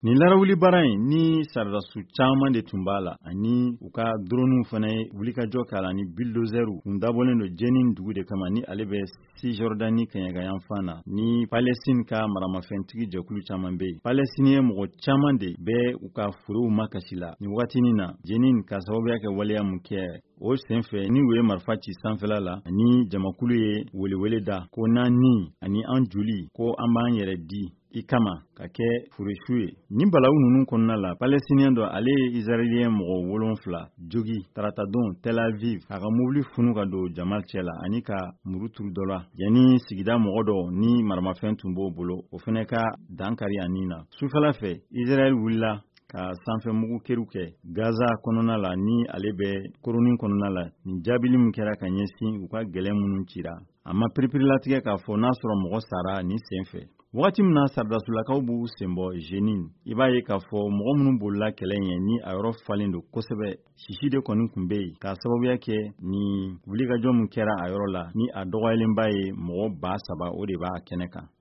Ni larawuli bara in ni sardasu caman de tun b'a la ani u ka drone fana wulikajɔ k'a la ni bulldozers kun dabɔlen don Jenin dugu de kama ni ale bɛ Cisjordanie kɛɲɛkan fan na ni Palestine ka maramafɛntigi jɛkulu caman bɛ yen. Palestinien mɔgɔ caman de bɛ u ka forow makasi la ni wagatinin na Jenin ka sababuya kɛ waleya mun kɛ o senfɛ ni u ye marifa ci sanfɛla la ani jamakulu ye welewele da ko n'an ni ani an joli ko an b'an yɛrɛ di i kama ka kɛ furesu ye. Ni balawu ninnu kɔnɔna la Palestinien dɔ ale ye Israelien mɔgɔ 7 jogi tarata don Tel Aviv a ka mobili funu ka don jama cɛ la ani ka muru turu dɔ la yanni sigida mɔgɔ dɔ ni maramafɛn tun b'o bolo o fana ka dankari a nin na. Sufɛla fɛ Israel wulila ka sanfɛmugu kɛru kɛ Gaza kɔnɔna la ni ale bɛ koronin kɔnɔna la ni jaabili min kɛra ka ɲɛsin u ka gɛlɛn minnu cira. A ma pereperilatigɛ k'a fɔ n'a sɔrɔ mɔgɔ sara ni sen fɛ. Wagati min na sardasulakaw b'u senbɔ Jenin, i b'a ye k'a fɔ mɔgɔ minnu bolila kɛlɛ ɲɛ ni a yɔrɔ falen don kosɛbɛ. Sisi de kɔni tun bɛ yen k'a sababuya kɛ ni wulikajɔ min kɛra a yɔrɔ la ni a dɔgɔyalenba ye mɔgɔ 3,000 o de b'a kɛnɛ kan.